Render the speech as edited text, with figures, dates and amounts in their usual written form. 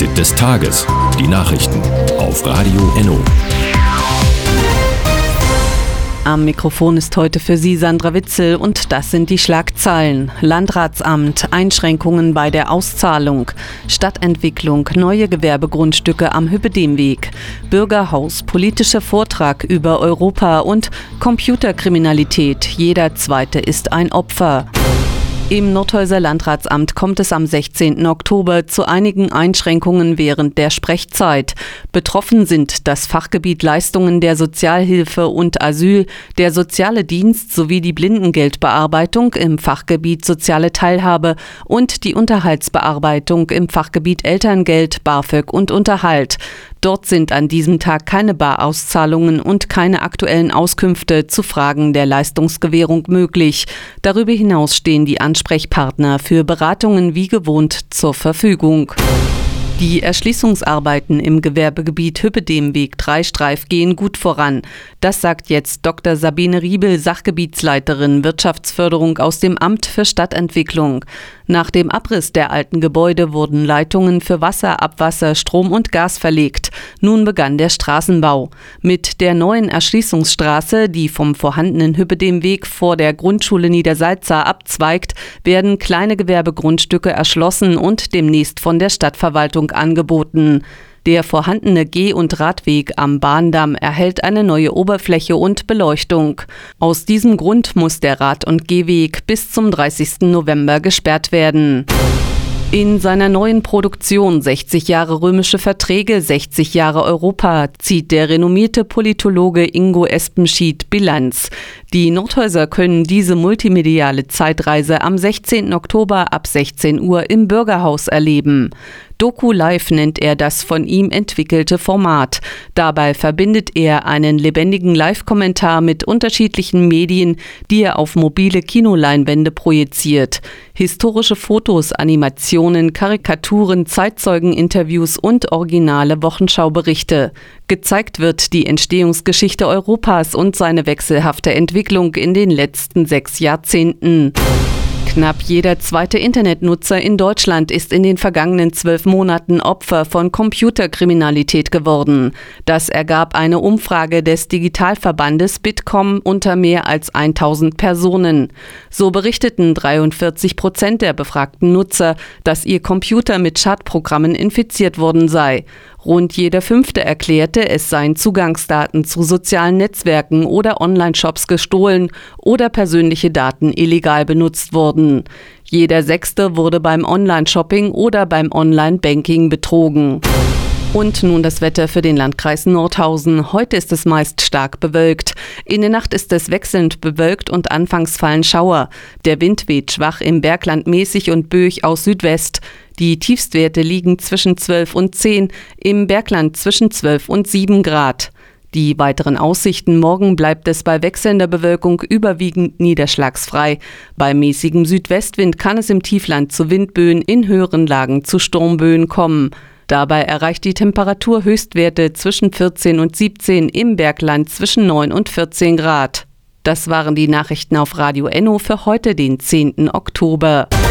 Fazit des Tages. Die Nachrichten auf Radio Enno. Am Mikrofon ist heute für Sie Sandra Witzel und das sind die Schlagzeilen. Landratsamt, Einschränkungen bei der Auszahlung, Stadtentwicklung, neue Gewerbegrundstücke am Hüppedemweg, Bürgerhaus, politischer Vortrag über Europa und Computerkriminalität. Jeder Zweite ist ein Opfer. Im Nordhäuser Landratsamt kommt es am 16. Oktober zu einigen Einschränkungen während der Sprechzeit. Betroffen sind das Fachgebiet Leistungen der Sozialhilfe und Asyl, der soziale Dienst sowie die Blindengeldbearbeitung im Fachgebiet soziale Teilhabe und die Unterhaltsbearbeitung im Fachgebiet Elterngeld, BAföG und Unterhalt. Dort sind an diesem Tag keine Barauszahlungen und keine aktuellen Auskünfte zu Fragen der Leistungsgewährung möglich. Darüber hinaus stehen die Ansprechpartner für Beratungen wie gewohnt zur Verfügung. Die Erschließungsarbeiten im Gewerbegebiet Hüppedemweg 3 Streif gehen gut voran. Das sagt jetzt Dr. Sabine Riebel, Sachgebietsleiterin Wirtschaftsförderung aus dem Amt für Stadtentwicklung. Nach dem Abriss der alten Gebäude wurden Leitungen für Wasser, Abwasser, Strom und Gas verlegt. Nun begann der Straßenbau. Mit der neuen Erschließungsstraße, die vom vorhandenen Hüppedemweg vor der Grundschule Niedersalza abzweigt, werden kleine Gewerbegrundstücke erschlossen und demnächst von der Stadtverwaltung angeboten. Der vorhandene Geh- und Radweg am Bahndamm erhält eine neue Oberfläche und Beleuchtung. Aus diesem Grund muss der Rad- und Gehweg bis zum 30. November gesperrt werden. In seiner neuen Produktion 60 Jahre römische Verträge, 60 Jahre Europa zieht der renommierte Politologe Ingo Espenschied Bilanz. Die Nordhäuser können diese multimediale Zeitreise am 16. Oktober ab 16 Uhr im Bürgerhaus erleben. Doku Live nennt er das von ihm entwickelte Format. Dabei verbindet er einen lebendigen Live-Kommentar mit unterschiedlichen Medien, die er auf mobile Kinoleinwände projiziert. Historische Fotos, Animationen, Karikaturen, Zeitzeugeninterviews und originale Wochenschauberichte. Gezeigt wird die Entstehungsgeschichte Europas und seine wechselhafte Entwicklung in den letzten 6 Jahrzehnten. Knapp jeder zweite Internetnutzer in Deutschland ist in den vergangenen 12 Monaten Opfer von Computerkriminalität geworden. Das ergab eine Umfrage des Digitalverbandes Bitkom unter mehr als 1000 Personen. So berichteten 43% der befragten Nutzer, dass ihr Computer mit Schadprogrammen infiziert worden sei. Rund jeder Fünfte erklärte, es seien Zugangsdaten zu sozialen Netzwerken oder Online-Shops gestohlen oder persönliche Daten illegal benutzt wurden. Jeder Sechste wurde beim Online-Shopping oder beim Online-Banking betrogen. Und nun das Wetter für den Landkreis Nordhausen. Heute ist es meist stark bewölkt. In der Nacht ist es wechselnd bewölkt und anfangs fallen Schauer. Der Wind weht schwach im Bergland mäßig und böig aus Südwest. Die Tiefstwerte liegen zwischen 12 und 10, im Bergland zwischen 12 und 7 Grad. Die weiteren Aussichten: Morgen bleibt es bei wechselnder Bewölkung überwiegend niederschlagsfrei. Bei mäßigem Südwestwind kann es im Tiefland zu Windböen, in höheren Lagen zu Sturmböen kommen. Dabei erreicht die Temperatur Höchstwerte zwischen 14 und 17, im Bergland zwischen 9 und 14 Grad. Das waren die Nachrichten auf Radio Enno für heute, den 10. Oktober.